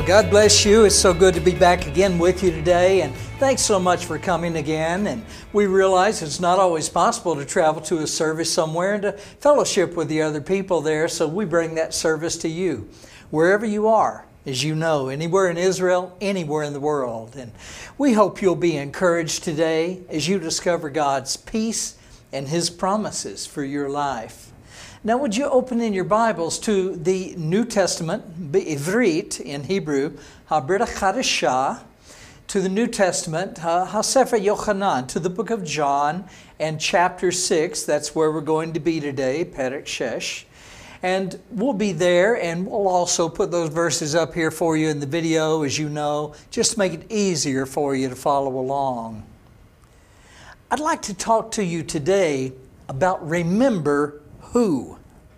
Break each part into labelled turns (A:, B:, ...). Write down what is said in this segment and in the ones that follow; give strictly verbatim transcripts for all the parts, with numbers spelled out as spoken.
A: Well, God bless you. It's so good to be back again with you today, and thanks so much for coming again. And we realize it's not always possible to travel to a service somewhere and to fellowship with the other people there, so we bring that service to you, wherever you are, as you know, anywhere in Israel, anywhere in the world. And we hope you'll be encouraged today as you discover God's peace and His promises for your life. Now, would you open in your Bibles to the New Testament, Be'ivrit in Hebrew, HaBrit HaChadashah, to the New Testament, HaSefer Yochanan, to the book of John, and chapter six. That's where we're going to be today, Perek Shesh. And we'll be there, and we'll also put those verses up here for you in the video, as you know, just to make it easier for you to follow along. I'd like to talk to you today about remember who.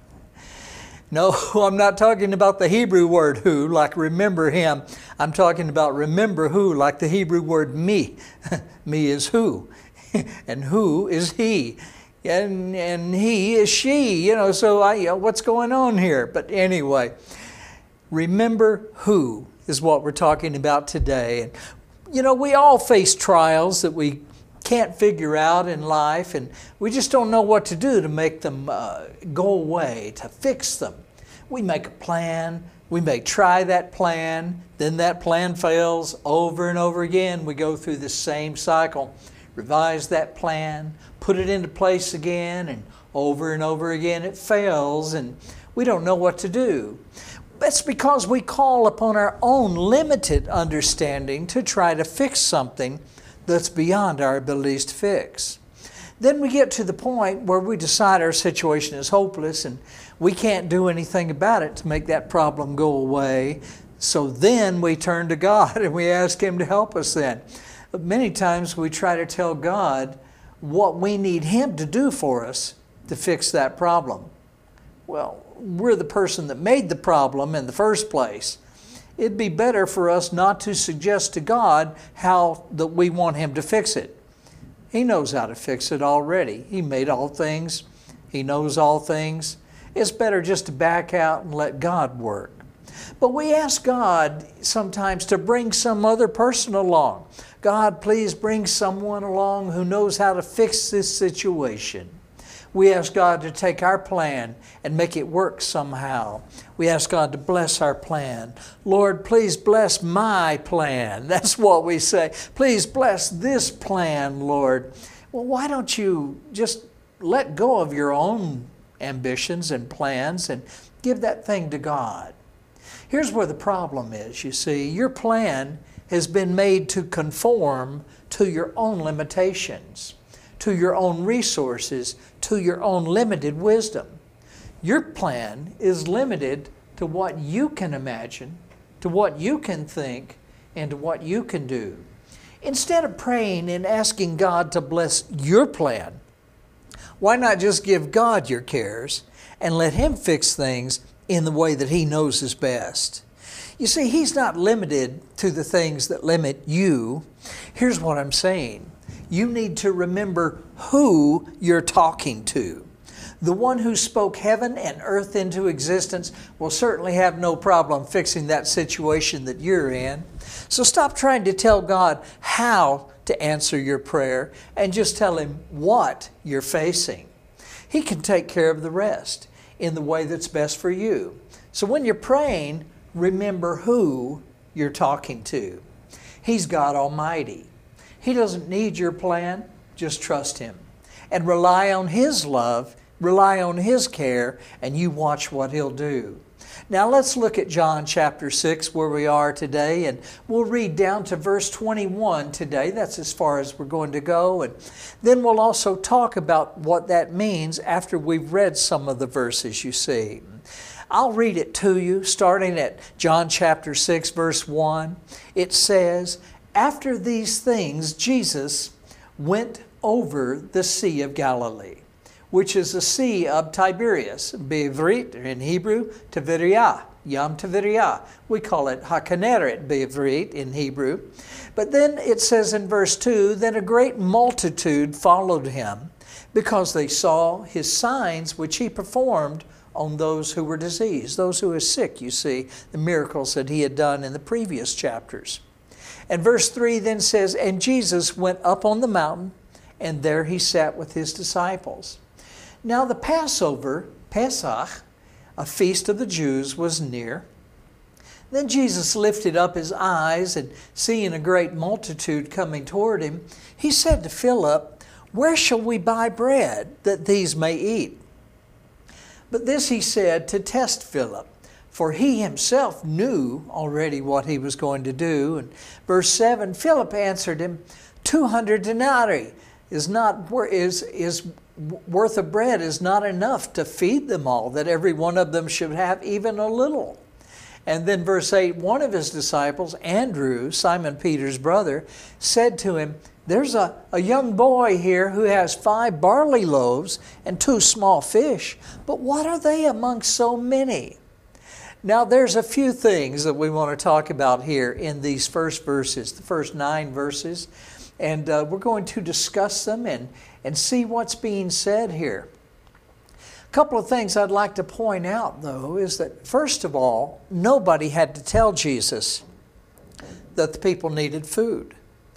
A: No, I'm not talking about the Hebrew word who, like remember him. I'm talking about remember who, like the Hebrew word me. Me is who, and who is he, and and he is she. You know, so I, you know, what's going on here? But anyway, remember who is what we're talking about today. And you know, we all face trials that we can't figure out in life, and we just don't know what to do to make them uh, go away, to fix them. We make a plan, we may try that plan, then that plan fails over and over again. We go through the same cycle, revise that plan, put it into place again, and over and over again it fails, and we don't know what to do. That's because we call upon our own limited understanding to try to fix something that's beyond our abilities to fix. Then we get to the point where we decide our situation is hopeless and we can't do anything about it to make that problem go away. So then we turn to God and we ask Him to help us then. But many times we try to tell God what we need Him to do for us to fix that problem. Well, we're the person that made the problem in the first place. It'd be better for us not to suggest to God how that we want Him to fix it. He knows how to fix it already. He made all things. He knows all things. It's better just to back out and let God work. But we ask God sometimes to bring some other person along. God, please bring someone along who knows how to fix this situation. We ask God to take our plan and make it work somehow. We ask God to bless our plan. Lord, please bless my plan. That's what we say. Please bless this plan, Lord. Well, why don't you just let go of your own ambitions and plans and give that thing to God? Here's where the problem is, you see. Your plan has been made to conform to your own limitations, to your own resources, to your own limited wisdom. Your plan is limited to what you can imagine, to what you can think, and to what you can do. Instead of praying and asking God to bless your plan, why not just give God your cares and let Him fix things in the way that He knows is best? You see, He's not limited to the things that limit you. Here's what I'm saying. You need to remember who you're talking to. The one who spoke heaven and earth into existence will certainly have no problem fixing that situation that you're in. So stop trying to tell God how to answer your prayer and just tell Him what you're facing. He can take care of the rest in the way that's best for you. So when you're praying, remember who you're talking to. He's God Almighty. He doesn't need your plan. Just trust Him and rely on His love, rely on His care, and you watch what He'll do. Now let's look at John chapter six where we are today, and we'll read down to verse twenty-one today. That's as far as we're going to go, and then we'll also talk about what that means after we've read some of the verses you see. I'll read it to you starting at John chapter six verse one. It says, "After these things, Jesus went over the Sea of Galilee, which is the Sea of Tiberias, Be'ivrit in Hebrew, Tiberiah, Yam Tiberiah. We call it HaKineret Be'ivrit in Hebrew. But then it says in verse two, then a great multitude followed Him, because they saw His signs which He performed on those who were diseased, those who were sick, you see, the miracles that he had done in the previous chapters. And verse three then says, and Jesus went up on the mountain, and there he sat with his disciples. Now the Passover, Pesach, a feast of the Jews, was near. Then Jesus lifted up his eyes, and seeing a great multitude coming toward him, he said to Philip, where shall we buy bread that these may eat? But this he said to test Philip, for he himself knew already what he was going to do. And verse seven, Philip answered him, two hundred denarii is not is is worth of bread is not enough to feed them all, that every one of them should have even a little. And then verse eight, one of his disciples, Andrew, Simon Peter's brother, said to him, there's a, a young boy here who has five barley loaves and two small fish, but what are they amongst so many? Now there's a few things that we want to talk about here in these first verses, the first nine verses, and uh, we're going to discuss them and, and see what's being said here. A couple of things I'd like to point out, though, is that first of all, nobody had to tell Jesus that the people needed food.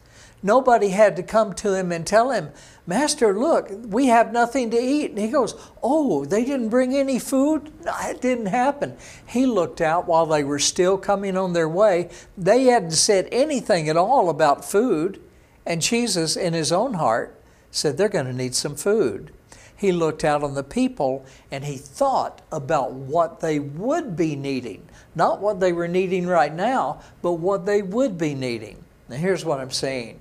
A: Nobody had to come to him and tell him, Master, look, we have nothing to eat. And he goes, oh, they didn't bring any food? No, it didn't happen. He looked out while they were still coming on their way. They hadn't said anything at all about food. And Jesus, in his own heart, said they're going to need some food. He looked out on the people and he thought about what they would be needing. Not what they were needing right now, but what they would be needing. Now here's what I'm saying.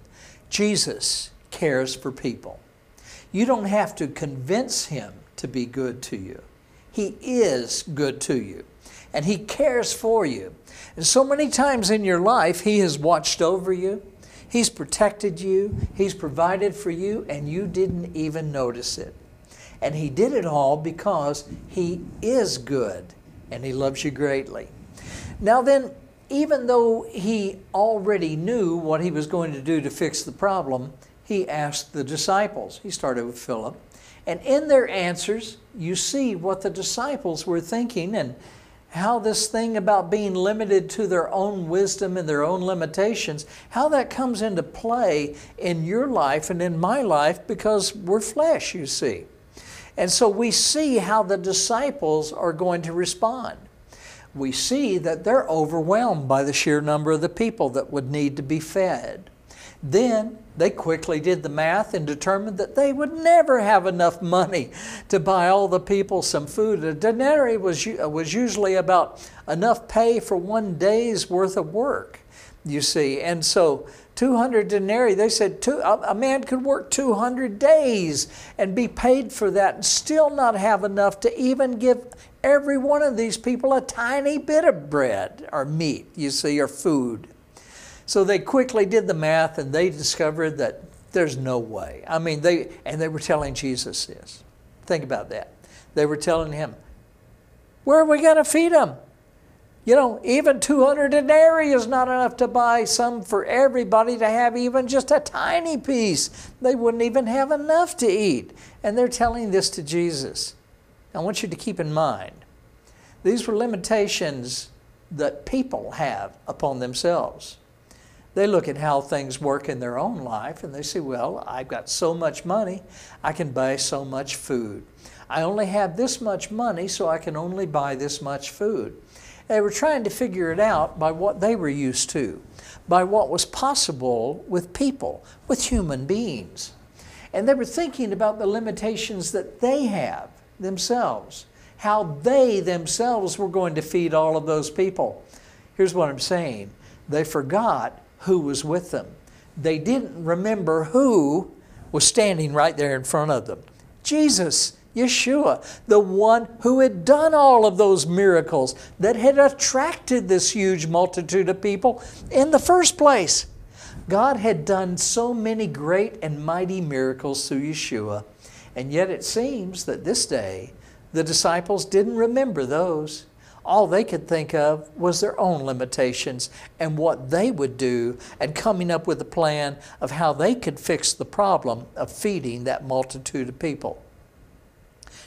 A: Jesus cares for people. You don't have to convince him to be good to you. He is good to you, and he cares for you. And so many times in your life, he has watched over you. He's protected you. He's provided for you, and you didn't even notice it. And he did it all because he is good, and he loves you greatly. Now then, even though he already knew what he was going to do to fix the problem, he asked the disciples. He started with Philip. And in their answers, you see what the disciples were thinking and how this thing about being limited to their own wisdom and their own limitations, how that comes into play in your life and in my life, because we're flesh, you see. And so we see how the disciples are going to respond. We see that they're overwhelmed by the sheer number of the people that would need to be fed. Then they quickly did the math and determined that they would never have enough money to buy all the people some food. A denarii was, was usually about enough pay for one day's worth of work, you see. And so two hundred denarii, they said two, a man could work two hundred days and be paid for that and still not have enough to even give every one of these people a tiny bit of bread or meat, you see, or food. So they quickly did the math and they discovered that there's no way. I mean, they, and they were telling Jesus this. Think about that. They were telling him, where are we going to feed them? You know, even two hundred denarii is not enough to buy some for everybody to have even just a tiny piece. They wouldn't even have enough to eat. And they're telling this to Jesus. I want you to keep in mind, these were limitations that people have upon themselves. They look at how things work in their own life and they say, well, I've got so much money, I can buy so much food. I only have this much money, so I can only buy this much food. They were trying to figure it out by what they were used to, by what was possible with people, with human beings. And they were thinking about the limitations that they have themselves, how they themselves were going to feed all of those people. Here's what I'm saying. They forgot who was with them. They didn't remember who was standing right there in front of them. Jesus, Yeshua, the one who had done all of those miracles that had attracted this huge multitude of people in the first place. God had done so many great and mighty miracles through Yeshua, and yet it seems that this day the disciples didn't remember those. All they could think of was their own limitations and what they would do, and coming up with a plan of how they could fix the problem of feeding that multitude of people.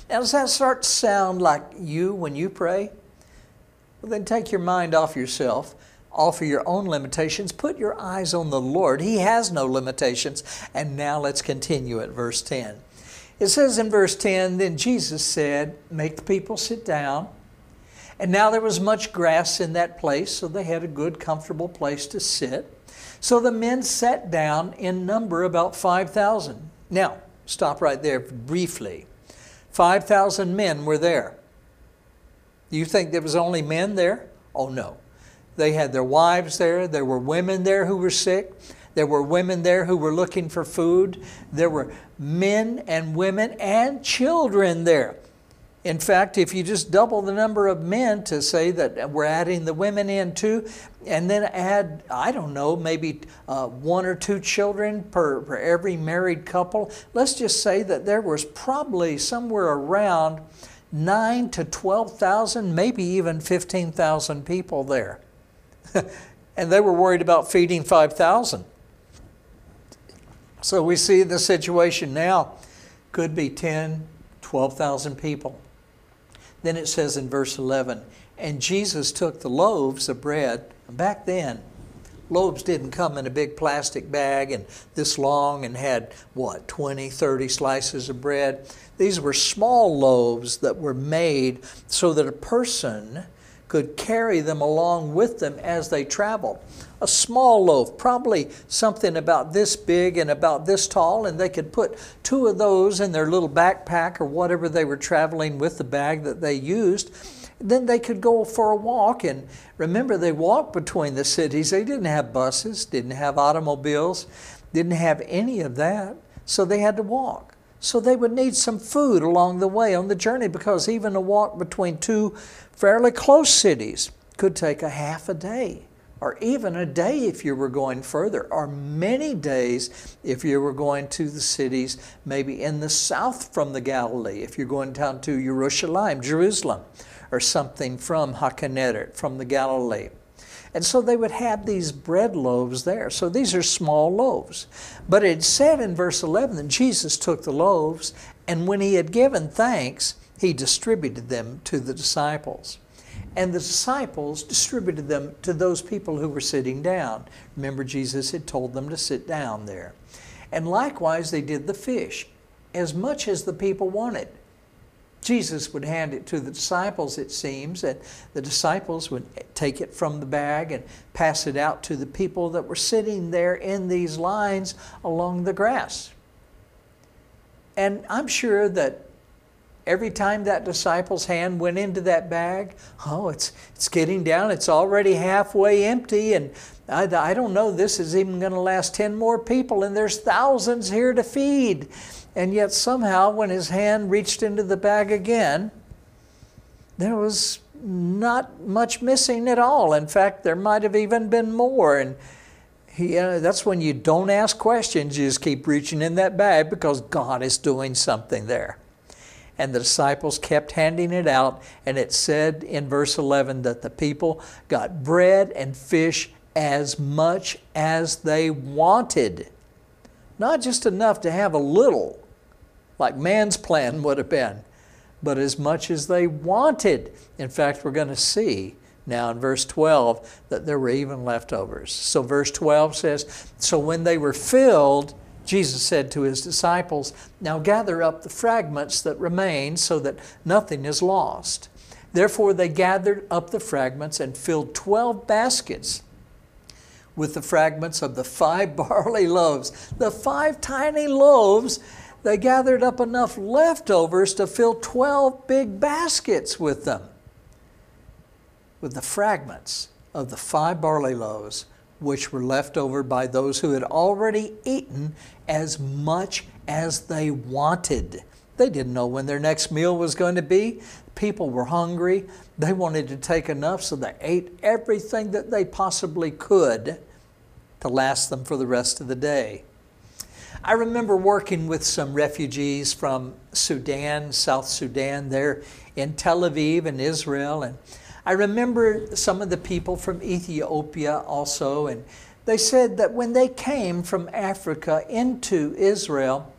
A: Now, does that start to sound like you when you pray? Well, then take your mind off yourself, off of your own limitations. Put your eyes on the Lord. He has no limitations. And now let's continue at verse ten. It says in verse ten, then Jesus said, make the people sit down. And now there was much grass in that place, so they had a good, comfortable place to sit. So the men sat down in number about five thousand. Now, stop right there briefly. five thousand men were there. Do you think there was only men there? Oh, no. They had their wives there. There were women there who were sick. There were women there who were looking for food. There were men and women and children there. In fact, if you just double the number of men to say that we're adding the women in too, and then add, I don't know, maybe uh, one or two children per, per every married couple, let's just say that there was probably somewhere around nine to twelve thousand, maybe even fifteen thousand people there. And they were worried about feeding five thousand. So we see the situation now could be ten, twelve thousand people. Then it says in verse eleven, and Jesus took the loaves of bread. Back then, loaves didn't come in a big plastic bag and this long and had, what, twenty, thirty slices of bread. These were small loaves that were made so that a person could carry them along with them as they traveled. A small loaf, probably something about this big and about this tall, and they could put two of those in their little backpack or whatever they were traveling with, the bag that they used. Then they could go for a walk, and remember, they walked between the cities. They didn't have buses, didn't have automobiles, didn't have any of that, so they had to walk. So they would need some food along the way on the journey, because even a walk between two fairly close cities could take a half a day, or even a day if you were going further, or many days if you were going to the cities maybe in the south from the Galilee, if you're going down to Jerusalem, Jerusalem, or something from HaKeneret, from the Galilee. And so they would have these bread loaves there. So these are small loaves. But it said in verse eleven that Jesus took the loaves, and when he had given thanks, he distributed them to the disciples. And the disciples distributed them to those people who were sitting down. Remember, Jesus had told them to sit down there. And likewise, they did the fish, as much as the people wanted. Jesus would hand it to the disciples, it seems, and the disciples would take it from the bag and pass it out to the people that were sitting there in these lines along the grass. And I'm sure that every time that disciple's hand went into that bag, oh, it's, it's getting down, it's already halfway empty, and I, I don't know, this is even going to last ten more people, and there's thousands here to feed. And yet somehow when his hand reached into the bag again, there was not much missing at all. In fact, there might have even been more. And he, uh, that's when you don't ask questions. You just keep reaching in that bag because God is doing something there. And the disciples kept handing it out. And it said in verse eleven that the people got bread and fish as much as they wanted. Not just enough to have a little, like man's plan would have been, but as much as they wanted. In fact, we're going to see now in verse twelve that there were even leftovers. So verse twelve says, so when they were filled, Jesus said to his disciples, now gather up the fragments that remain so that nothing is lost. Therefore they gathered up the fragments and filled twelve baskets with the fragments of the five barley loaves. The five tiny loaves, they gathered up enough leftovers to fill twelve big baskets with them, with the fragments of the five barley loaves, which were left over by those who had already eaten as much as they wanted. They didn't know when their next meal was going to be. People were hungry. They wanted to take enough, so they ate everything that they possibly could to last them for the rest of the day. I remember working with some refugees from Sudan, South Sudan, there in Tel Aviv in Israel. And I remember some of the people from Ethiopia also. And they said that when they came from Africa into Israel,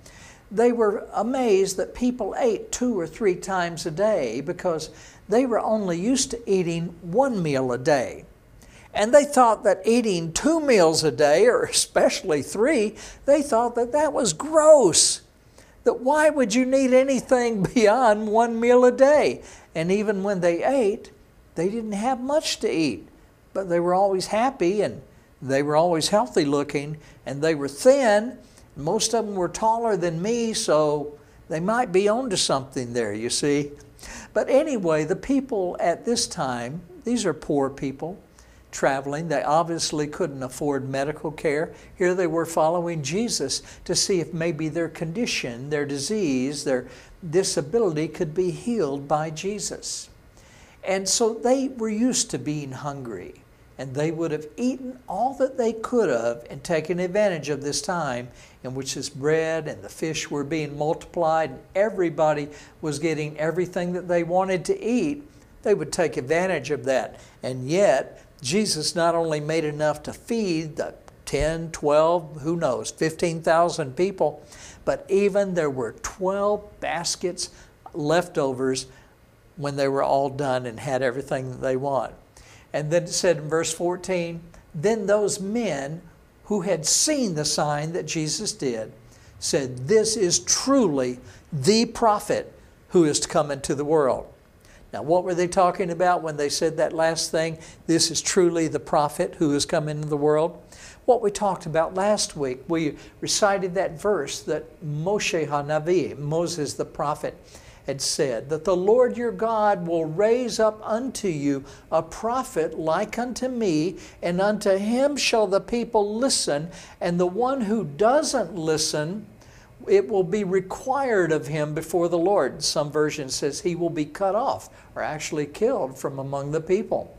A: they were amazed that people ate two or three times a day because they were only used to eating one meal a day. And they thought that eating two meals a day, or especially three, they thought that that was gross. That why would you need anything beyond one meal a day? And even when they ate, they didn't have much to eat. But they were always happy, and they were always healthy looking, and they were thin. Most of them were taller than me, so they might be onto something there, you see. But anyway, the people at this time, these are poor people traveling. They obviously couldn't afford medical care. Here they were following Jesus to see if maybe their condition, their disease, their disability could be healed by Jesus. And so they were used to being hungry, and they would have eaten all that they could have and taken advantage of this time in which this bread and the fish were being multiplied and everybody was getting everything that they wanted to eat. They would take advantage of that. And yet, Jesus not only made enough to feed the ten, twelve, who knows, fifteen thousand people, but even there were twelve baskets leftovers when they were all done and had everything that they want. And then it said in verse fourteen, then those men who had seen the sign that Jesus did said, this is truly the prophet who is to come into the world. Now, what were they talking about when they said that last thing? This is truly the prophet who has come into the world. What we talked about last week, we recited that verse that Moshe HaNavi, Moses the prophet, had said, that the Lord your God will raise up unto you a prophet like unto me, and unto him shall the people listen, and the one who doesn't listen, it will be required of him before the Lord. Some version says he will be cut off, or actually killed from among the people.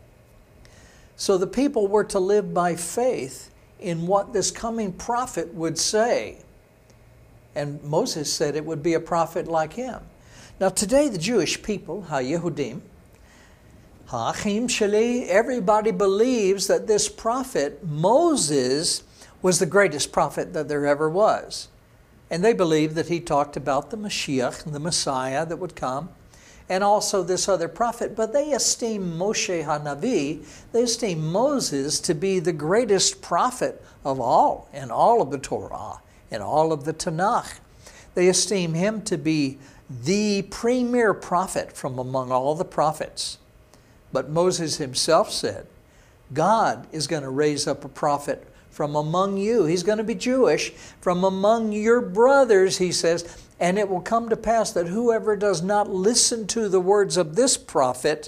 A: So the people were to live by faith in what this coming prophet would say. And Moses said it would be a prophet like him. Now today the Jewish people, ha-Yehudim, ha-Achim Sheli, everybody believes that this prophet, Moses, was the greatest prophet that there ever was. And they believe that he talked about the Mashiach, the Messiah that would come, and also this other prophet. But they esteem Moshe HaNavi, they esteem Moses to be the greatest prophet of all, in all of the Torah, in all of the Tanakh. They esteem him to be the premier prophet from among all the prophets. But Moses himself said, God is going to raise up a prophet from among you. He's going to be Jewish. From among your brothers, he says, and it will come to pass that whoever does not listen to the words of this prophet,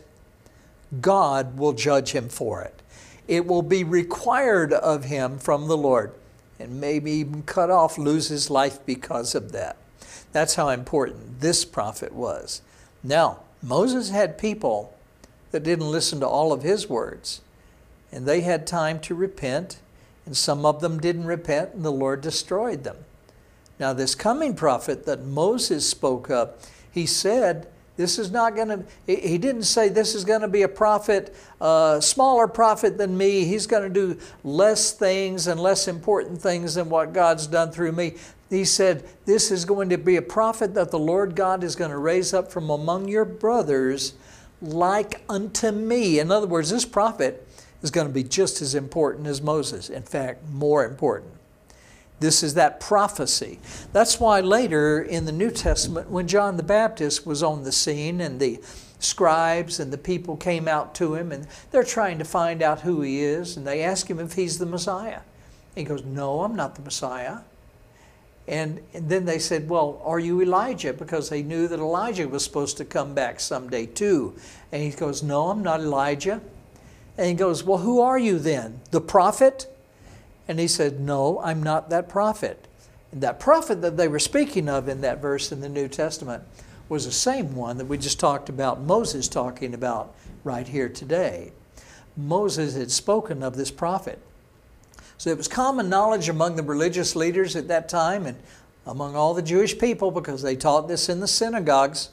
A: God will judge him for it. It will be required of him from the Lord, and maybe even cut off, lose his life because of that. That's how important this prophet was. Now, Moses had people that didn't listen to all of his words, and they had time to repent, and some of them didn't repent, and the Lord destroyed them. Now, this coming prophet that Moses spoke of, he said, this is not going to, he didn't say this is going to be a prophet, a smaller prophet than me. He's going to do less things and less important things than what God's done through me. He said, this is going to be a prophet that the Lord God is going to raise up from among your brothers like unto me. In other words, this prophet is going to be just as important as Moses. In fact, more important. This is that prophecy. That's why later in the New Testament, when John the Baptist was on the scene and the scribes and the people came out to him and they're trying to find out who he is, and they ask him if he's the Messiah. He goes, no, I'm not the Messiah. And, and then they said, well, are you Elijah? Because they knew that Elijah was supposed to come back someday too. And he goes, no, I'm not Elijah. And he goes, well, who are you then? The prophet? And he said, no, I'm not that prophet. And that prophet that they were speaking of in that verse in the New Testament was the same one that we just talked about, Moses talking about right here today. Moses had spoken of this prophet. So it was common knowledge among the religious leaders at that time and among all the Jewish people, because they taught this in the synagogues,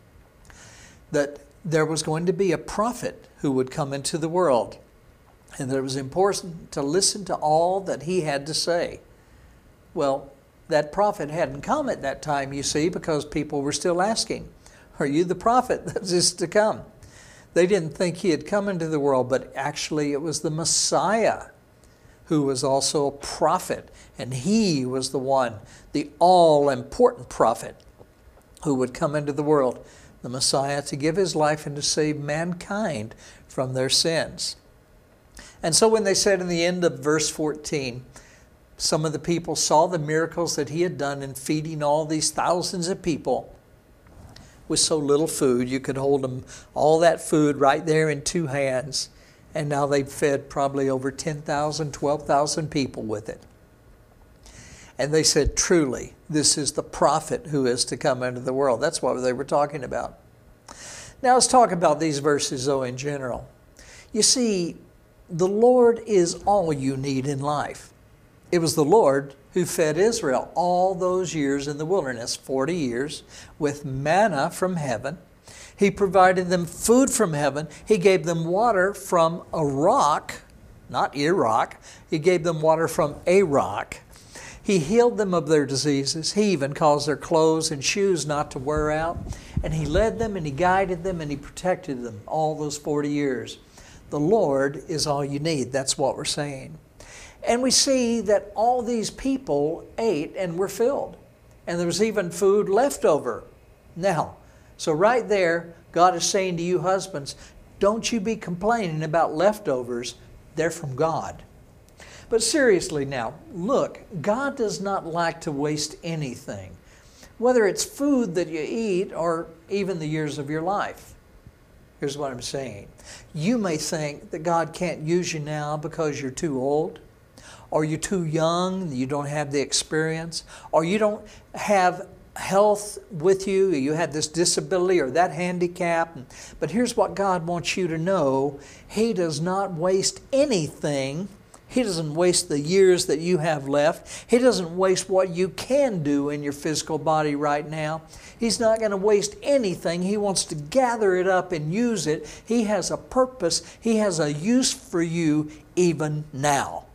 A: that there was going to be a prophet who would come into the world, and that it was important to listen to all that he had to say. Well, that prophet hadn't come at that time, you see, because people were still asking, are you the prophet that is to come? They didn't think he had come into the world, but actually it was the Messiah who was also a prophet. And he was the one, the all-important prophet who would come into the world, the Messiah, to give his life and to save mankind from their sins. And so when they said in the end of verse fourteen, some of the people saw the miracles that he had done in feeding all these thousands of people with so little food. You could hold them all that food right there in two hands. And now they've fed probably over ten thousand, twelve thousand people with it. And they said, truly, this is the prophet who is to come into the world. That's what they were talking about. Now let's talk about these verses, though, in general. You see, the Lord is all you need in life. It was the Lord who fed Israel all those years in the wilderness, forty years, with manna from heaven. He provided them food from heaven. He gave them water from a rock, not Iraq. He gave them water from a rock. He healed them of their diseases. He even caused their clothes and shoes not to wear out. And he led them and he guided them and he protected them all those forty years. The Lord is all you need. That's what we're saying. And we see that all these people ate and were filled. And there was even food left over. Now, so right there, God is saying to you husbands, don't you be complaining about leftovers. They're from God. But seriously now, look, God does not like to waste anything, whether it's food that you eat or even the years of your life. Here's what I'm saying. You may think that God can't use you now because you're too old, or you're too young, you don't have the experience, or you don't have health with you, you have this disability or that handicap. But here's what God wants you to know. He does not waste anything. He doesn't waste the years that you have left. He doesn't waste what you can do in your physical body right now. He's not going to waste anything. He wants to gather it up and use it. He has a purpose. He has a use for you even now.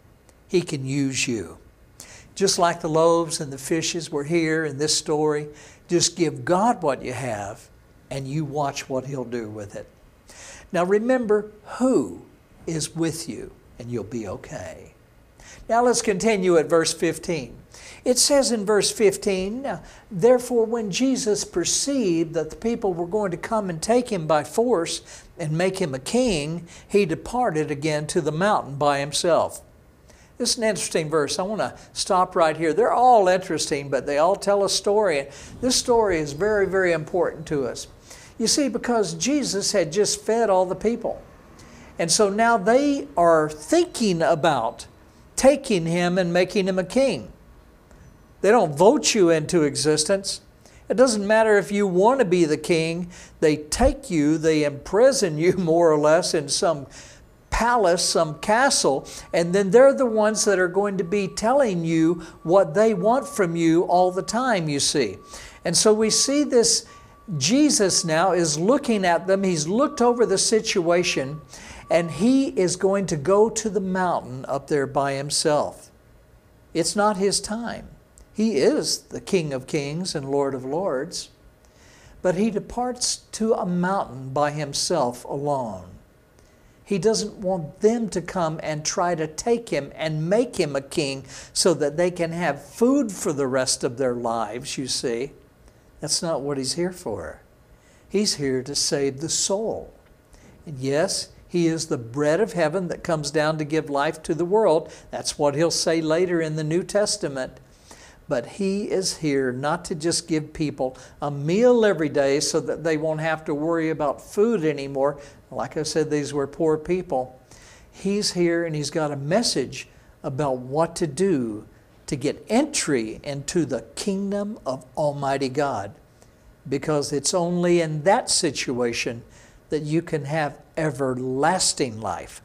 A: He can use you. Just like the loaves and the fishes were here in this story, just give God what you have and you watch what He'll do with it. Now remember who is with you and you'll be okay. Now let's continue at verse fifteen. It says in verse fifteen, therefore when Jesus perceived that the people were going to come and take Him by force and make Him a king, He departed again to the mountain by Himself. This is an interesting verse. I want to stop right here. They're all interesting, but they all tell a story. This story is very, very important to us. You see, because Jesus had just fed all the people. And so now they are thinking about taking Him and making Him a king. They don't vote you into existence. It doesn't matter if you want to be the king. They take you, they imprison you more or less in some palace, some castle, and then they're the ones that are going to be telling you what they want from you all the time, you see. And so we see this, Jesus now is looking at them. He's looked over the situation, and He is going to go to the mountain up there by Himself. It's not His time. He is the King of Kings and Lord of Lords, but He departs to a mountain by Himself alone. He doesn't want them to come and try to take Him and make Him a king so that they can have food for the rest of their lives, you see. That's not what He's here for. He's here to save the soul. And yes, He is the bread of heaven that comes down to give life to the world. That's what He'll say later in the New Testament. But He is here not to just give people a meal every day so that they won't have to worry about food anymore. Like I said, these were poor people. He's here and He's got a message about what to do to get entry into the kingdom of Almighty God. Because it's only in that situation that you can have everlasting life.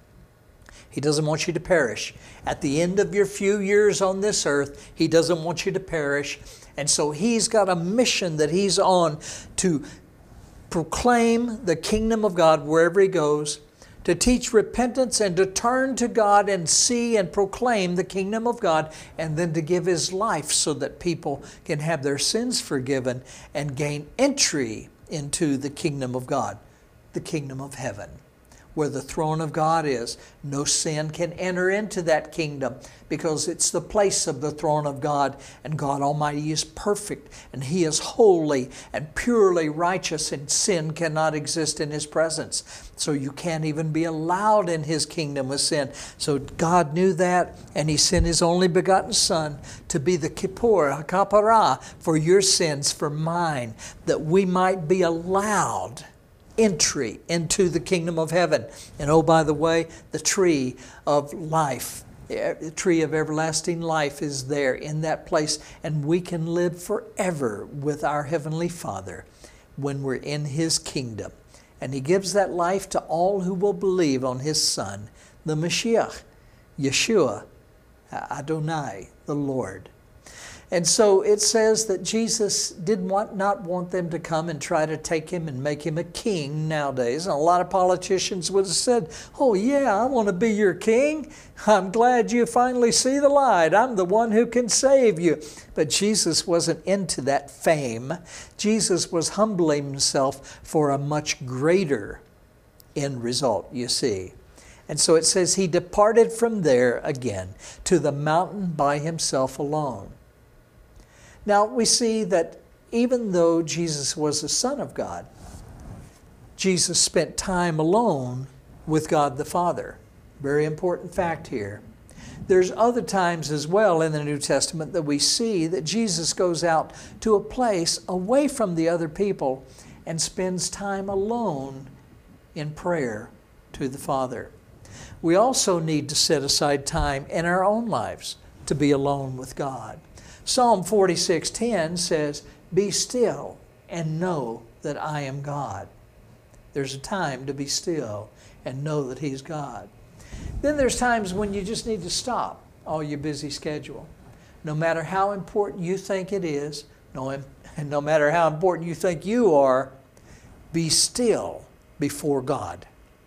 A: He doesn't want you to perish. At the end of your few years on this earth, He doesn't want you to perish. And so He's got a mission that He's on to proclaim the kingdom of God wherever He goes, to teach repentance and to turn to God and see and proclaim the kingdom of God, and then to give His life so that people can have their sins forgiven and gain entry into the kingdom of God, the kingdom of heaven. Where the throne of God is, no sin can enter into that kingdom because it's the place of the throne of God, and God Almighty is perfect and He is holy and purely righteous, and sin cannot exist in His presence. So you can't even be allowed in His kingdom with sin. So God knew that, and He sent His only begotten Son to be the kippur, hakapara, for your sins, for mine, that we might be allowed entry into the kingdom of heaven. And oh, by the way, the tree of life, the tree of everlasting life is there in that place, and we can live forever with our Heavenly Father when we're in His kingdom. And He gives that life to all who will believe on His Son, the Mashiach, Yeshua, Adonai, the Lord. And so it says that Jesus did want, not want them to come and try to take Him and make Him a king nowadays. And a lot of politicians would have said, oh yeah, I want to be your king. I'm glad you finally see the light. I'm the one who can save you. But Jesus wasn't into that fame. Jesus was humbling Himself for a much greater end result, you see. And so it says He departed from there again to the mountain by Himself alone. Now we see that even though Jesus was the Son of God, Jesus spent time alone with God the Father. Very important fact here. There's other times as well in the New Testament that we see that Jesus goes out to a place away from the other people and spends time alone in prayer to the Father. We also need to set aside time in our own lives to be alone with God. Psalm forty-six ten says, be still and know that I am God. There's a time to be still and know that He's God. Then there's times when you just need to stop all your busy schedule. No matter how important you think it is, no, and no matter how important you think you are, be still before God.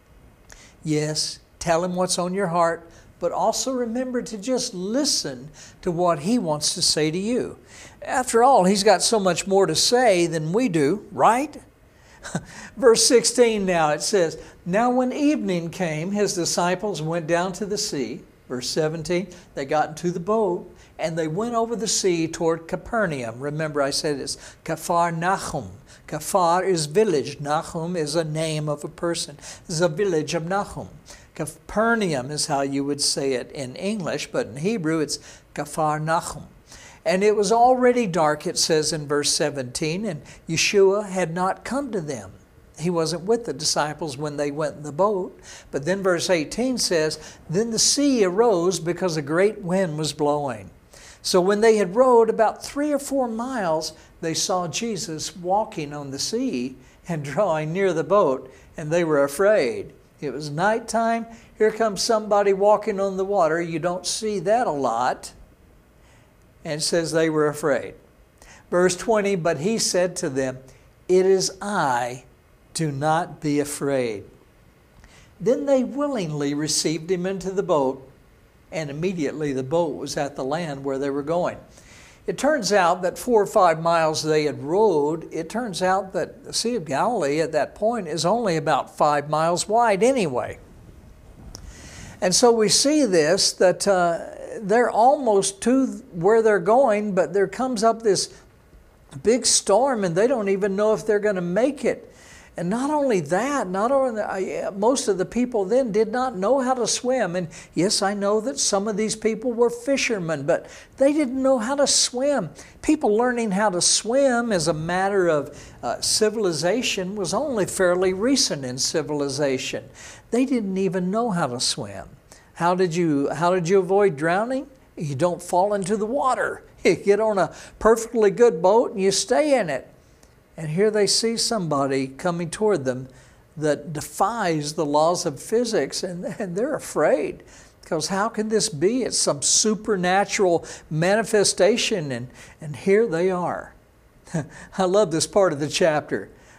A: Yes, tell Him what's on your heart, but also remember to just listen to what He wants to say to you. After all, He's got so much more to say than we do, right? Verse sixteen now, it says, now when evening came, His disciples went down to the sea. Verse seventeen, they got into the boat, and they went over the sea toward Capernaum. Remember, I said it's Kafar Nahum. Kafar is village. Nahum is a name of a person. This is a village of Nahum. Capernaum is how you would say it in English, but in Hebrew it's Kafar Nahum. And it was already dark, it says in verse seventeen, and Yeshua had not come to them. He wasn't with the disciples when they went in the boat. But then verse eighteen says, then the sea arose because a great wind was blowing. So when they had rowed about three or four miles, they saw Jesus walking on the sea and drawing near the boat, and they were afraid. It was nighttime. Here comes somebody walking on the water. You don't see that a lot. And it says they were afraid. Verse twenty, but He said to them, it is I, do not be afraid. Then they willingly received Him into the boat, and immediately the boat was at the land where they were going. It turns out that four or five miles they had rowed, it turns out that the Sea of Galilee at that point is only about five miles wide anyway. And so we see this, that uh, they're almost to where they're going, but there comes up this big storm and they don't even know if they're going to make it. And not only that, not only most of the people then did not know how to swim. And yes, I know that some of these people were fishermen, but they didn't know how to swim. People learning how to swim as a matter of uh, civilization was only fairly recent in civilization. They didn't even know how to swim. How did you, how did you avoid drowning? You don't fall into the water. You get on a perfectly good boat and you stay in it. And here they see somebody coming toward them that defies the laws of physics, and, and they're afraid. Because how can this be? It's some supernatural manifestation, and, and here they are. I love this part of the chapter.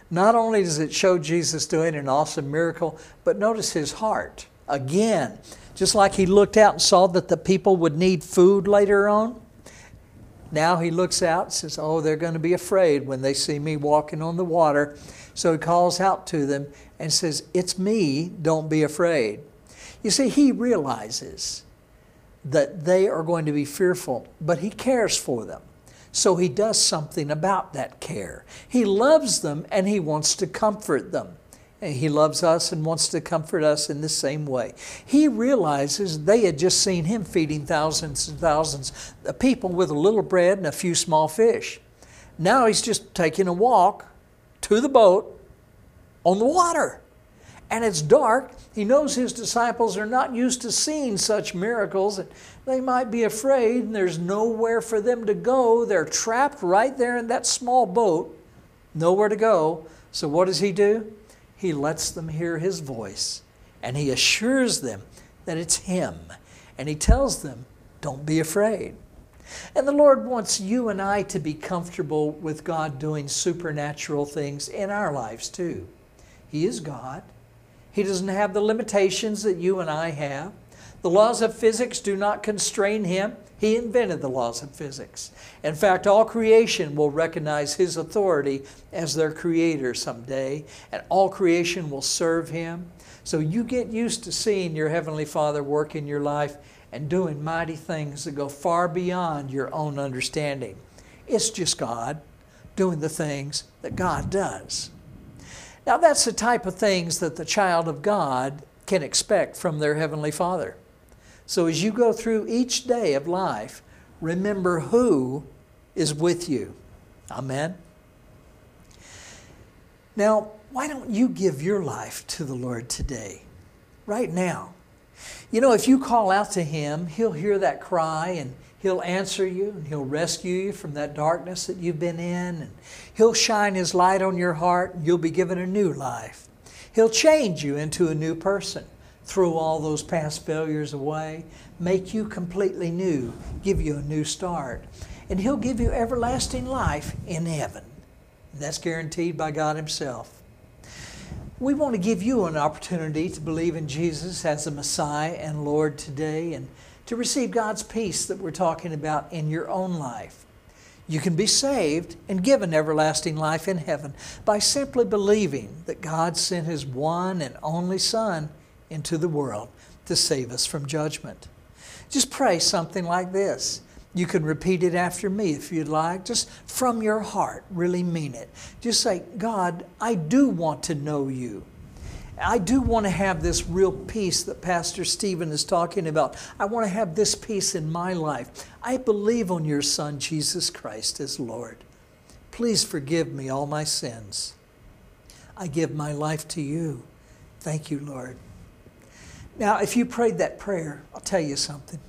A: Not only does it show Jesus doing an awesome miracle, but notice his heart. Again, just like he looked out and saw that the people would need food later on, now he looks out and says, oh, they're going to be afraid when they see me walking on the water. So he calls out to them and says, it's me, don't be afraid. You see, he realizes that they are going to be fearful, but he cares for them. So he does something about that care. He loves them and he wants to comfort them. And he loves us and wants to comfort us in the same way. He realizes they had just seen him feeding thousands and thousands of people with a little bread and a few small fish. Now he's just taking a walk to the boat on the water. And it's dark. He knows his disciples are not used to seeing such miracles. They might be afraid, and there's nowhere for them to go. They're trapped right there in that small boat, nowhere to go. So what does he do? He lets them hear his voice, and he assures them that it's him. And he tells them, don't be afraid. And the Lord wants you and I to be comfortable with God doing supernatural things in our lives too. He is God. He doesn't have the limitations that you and I have. The laws of physics do not constrain him. He invented the laws of physics. In fact, all creation will recognize his authority as their creator someday, and all creation will serve him. So you get used to seeing your Heavenly Father work in your life and doing mighty things that go far beyond your own understanding. It's just God doing the things that God does. Now that's the type of things that the child of God can expect from their Heavenly Father. So as you go through each day of life, remember who is with you. Amen. Now, why don't you give your life to the Lord today, right now? You know, if you call out to him, he'll hear that cry and he'll answer you and he'll rescue you from that darkness that you've been in. And he'll shine his light on your heart and you'll be given a new life. He'll change you into a new person. Throw all those past failures away, make you completely new, give you a new start. And he'll give you everlasting life in heaven. And that's guaranteed by God himself. We want to give you an opportunity to believe in Jesus as the Messiah and Lord today and to receive God's peace that we're talking about in your own life. You can be saved and given everlasting life in heaven by simply believing that God sent his one and only Son into the world to save us from judgment. Just pray something like this. You can repeat it after me if you'd like. Just from your heart, really mean it. Just say, God, I do want to know you. I do want to have this real peace that Pastor Stephen is talking about. I want to have this peace in my life. I believe on your Son, Jesus Christ, as Lord. Please forgive me all my sins. I give my life to you. Thank you, Lord. Now, if you prayed that prayer, I'll tell you something.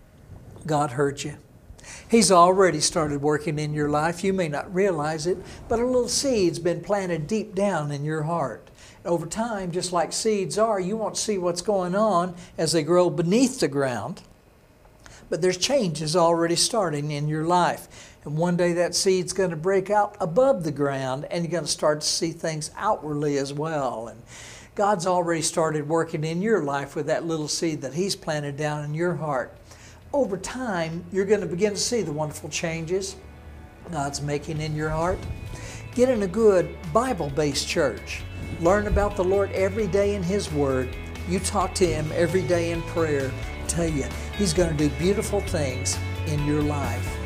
A: God heard you. He's already started working in your life. You may not realize it, but a little seed's been planted deep down in your heart. Over time, just like seeds are, you won't see what's going on as they grow beneath the ground. But there's changes already starting in your life. And one day that seed's going to break out above the ground and you're going to start to see things outwardly as well. And God's already started working in your life with that little seed that he's planted down in your heart. Over time, you're going to begin to see the wonderful changes God's making in your heart. Get in a good Bible-based church. Learn about the Lord every day in his word. You talk to him every day in prayer. I tell you, he's going to do beautiful things in your life.